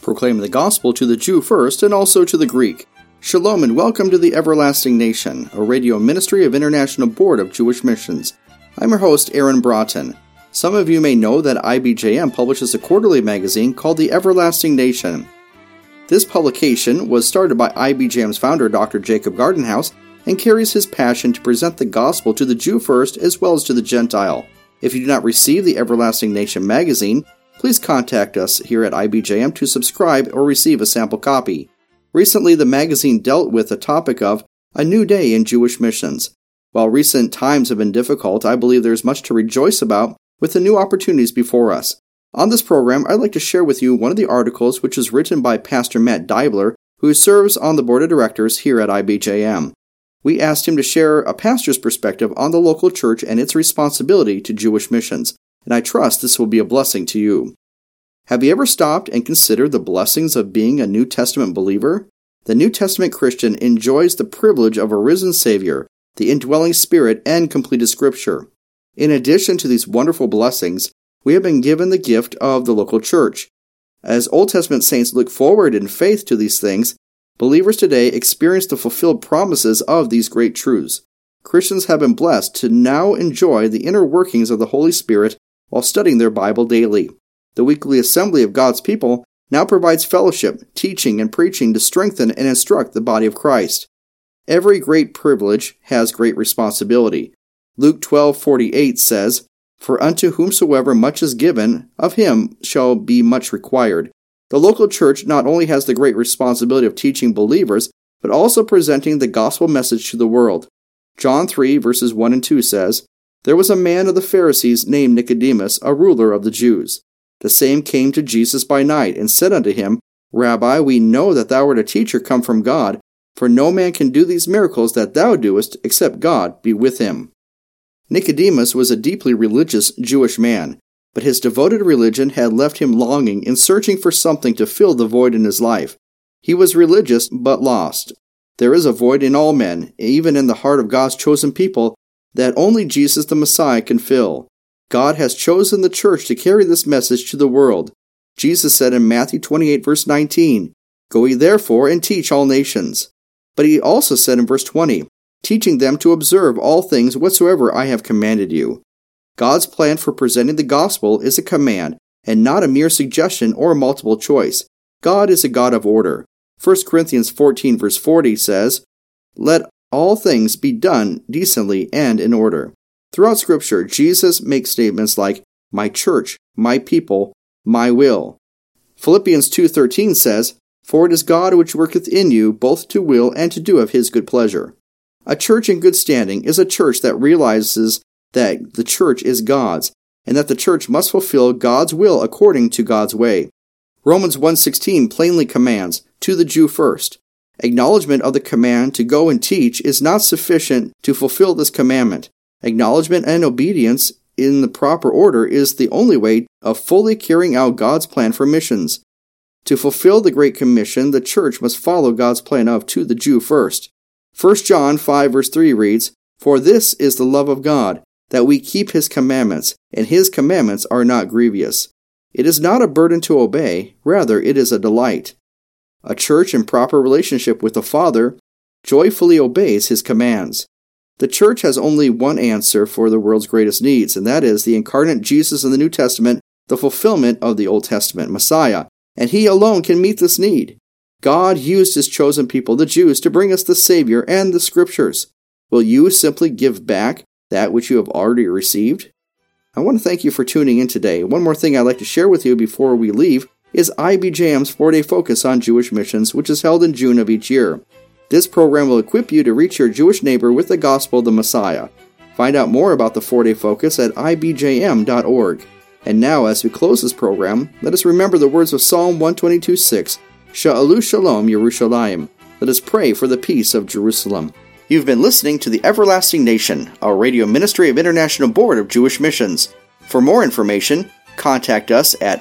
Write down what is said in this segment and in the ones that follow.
proclaim the gospel to the Jew first and also to the Greek. Shalom and welcome to the Everlasting Nation, a radio ministry of International Board of Jewish Missions. I'm your host, Aaron Broughton. Some of you may know that IBJM publishes a quarterly magazine called the Everlasting Nation. This publication was started by IBJM's founder, Dr. Jacob Gardenhouse, and carries his passion to present the gospel to the Jew first as well as to the Gentile. If you do not receive the Everlasting Nation magazine, please contact us here at IBJM to subscribe or receive a sample copy. Recently, the magazine dealt with the topic of a new day in Jewish missions. While recent times have been difficult, I believe there is much to rejoice about with the new opportunities before us. On this program, I'd like to share with you one of the articles which was written by Pastor Matt Deibler, who serves on the board of directors here at IBJM. We asked him to share a pastor's perspective on the local church and its responsibility to Jewish missions, and I trust this will be a blessing to you. Have you ever stopped and considered the blessings of being a New Testament believer? The New Testament Christian enjoys the privilege of a risen Savior, the indwelling Spirit, and completed Scripture. In addition to these wonderful blessings, we have been given the gift of the local church. As Old Testament saints look forward in faith to these things, believers today experience the fulfilled promises of these great truths. Christians have been blessed to now enjoy the inner workings of the Holy Spirit while studying their Bible daily. The weekly assembly of God's people now provides fellowship, teaching, and preaching to strengthen and instruct the body of Christ. Every great privilege has great responsibility. Luke 12:48 says, "For unto whomsoever much is given, of him shall be much required." The local church not only has the great responsibility of teaching believers, but also presenting the gospel message to the world. John 3 verses 1 and 2 says, "There was a man of the Pharisees named Nicodemus, a ruler of the Jews. The same came to Jesus by night, and said unto him, Rabbi, we know that thou art a teacher come from God, for no man can do these miracles that thou doest, except God be with him." Nicodemus was a deeply religious Jewish man, but his devoted religion had left him longing and searching for something to fill the void in his life. He was religious, but lost. There is a void in all men, even in the heart of God's chosen people, that only Jesus the Messiah can fill. God has chosen the church to carry this message to the world. Jesus said in Matthew 28 verse 19, "Go ye therefore and teach all nations." But he also said in verse 20, "Teaching them to observe all things whatsoever I have commanded you." God's plan for presenting the gospel is a command, and not a mere suggestion or multiple choice. God is a God of order. 1 Corinthians 14 verse 40 says, "Let all things be done decently and in order." Throughout Scripture, Jesus makes statements like, "My church, my people, my will." Philippians 2:13 says, "For it is God which worketh in you both to will and to do of his good pleasure." A church in good standing is a church that realizes that the church is God's, and that the church must fulfill God's will according to God's way. Romans 1:16 plainly commands, "To the Jew first." Acknowledgement of the command to go and teach is not sufficient to fulfill this commandment. Acknowledgement and obedience in the proper order is the only way of fully carrying out God's plan for missions. To fulfill the Great Commission, the church must follow God's plan of "to the Jew first." 1 John 5 verse 3 reads, "For this is the love of God, that we keep his commandments, and his commandments are not grievous." It is not a burden to obey, rather it is a delight. A church in proper relationship with the Father joyfully obeys his commands. The church has only one answer for the world's greatest needs, and that is the incarnate Jesus in the New Testament, the fulfillment of the Old Testament Messiah, and he alone can meet this need. God used his chosen people, the Jews, to bring us the Savior and the Scriptures. Will you simply give back that which you have already received? I want to thank you for tuning in today. One more thing I'd like to share with you before we leave is IBJM's 4-day focus on Jewish missions, which is held in June of each year. This program will equip you to reach your Jewish neighbor with the gospel of the Messiah. Find out more about the 4-day focus at ibjm.org. And now, as we close this program, let us remember the words of Psalm 122:6, Sha'alu Shalom Yerushalayim. Let us pray for the peace of Jerusalem. You've been listening to the Everlasting Nation, a radio ministry of International Board of Jewish Missions. For more information, contact us at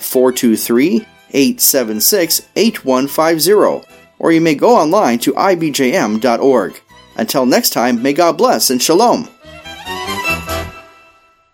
423-876-8150, or you may go online to ibjm.org. Until next time, may God bless and shalom.